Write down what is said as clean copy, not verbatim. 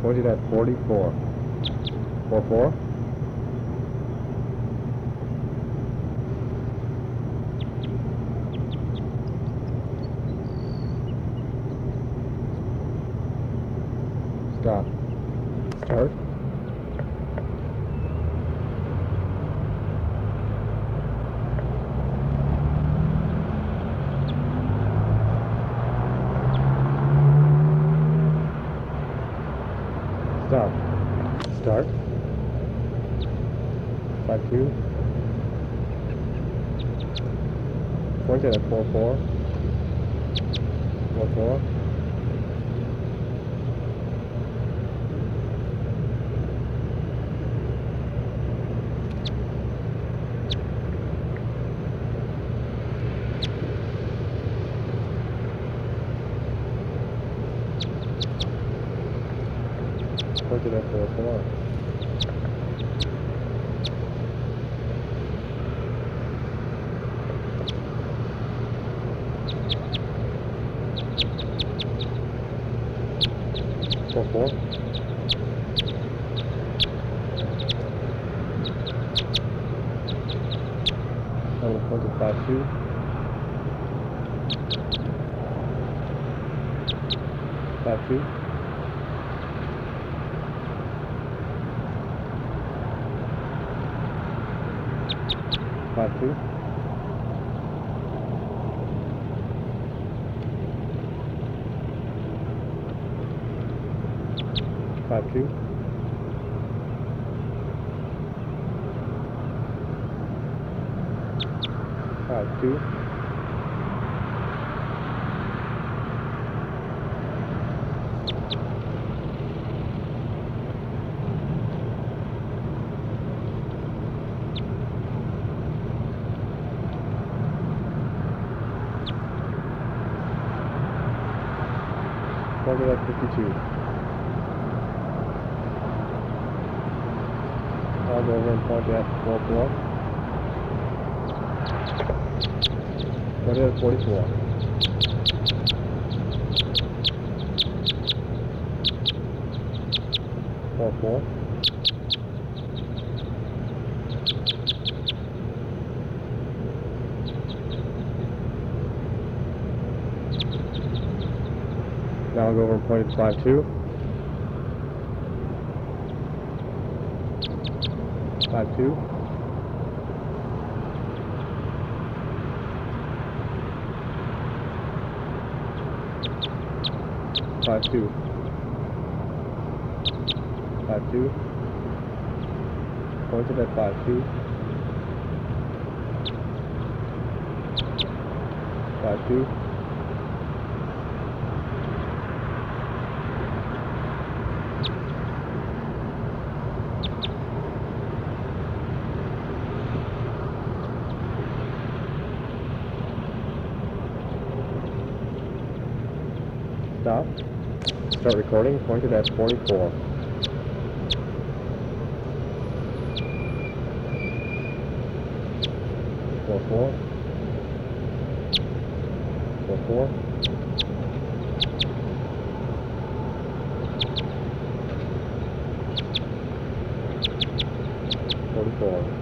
Pointed at 44. 44. Stop. Start. Stop. Start. 52. Pointed at 44. 44. Pointed at 44. Four, four. On the point of 52. 52. 52. 52. 52. Pointed at 52. I'll go over and point at 44. Pointed at 44. 44. Now I'll go over and point at 52. 52. 52. 52. Pointed at 52. 52. Stop. Start recording. Pointed at 44. 44. 44. 44.